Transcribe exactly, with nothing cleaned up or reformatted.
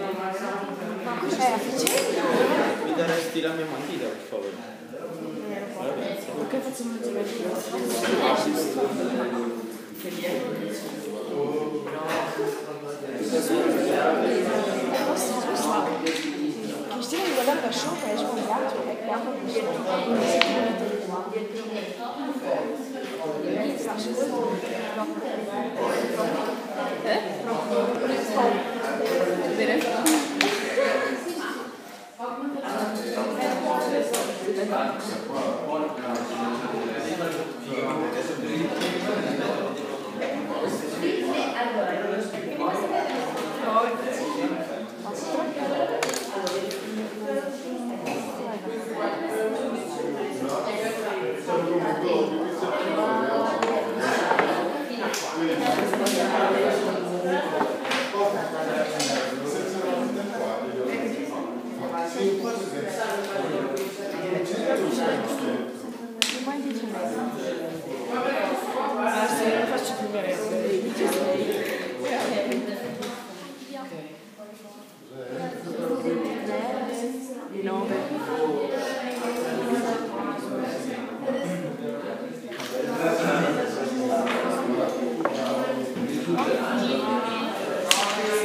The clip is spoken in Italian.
Eh, facendo? Mi daresti la mia matita, per favore? Perché facciamo il giro? Cristina mi guarda per sopra e sbagliato e quando eh?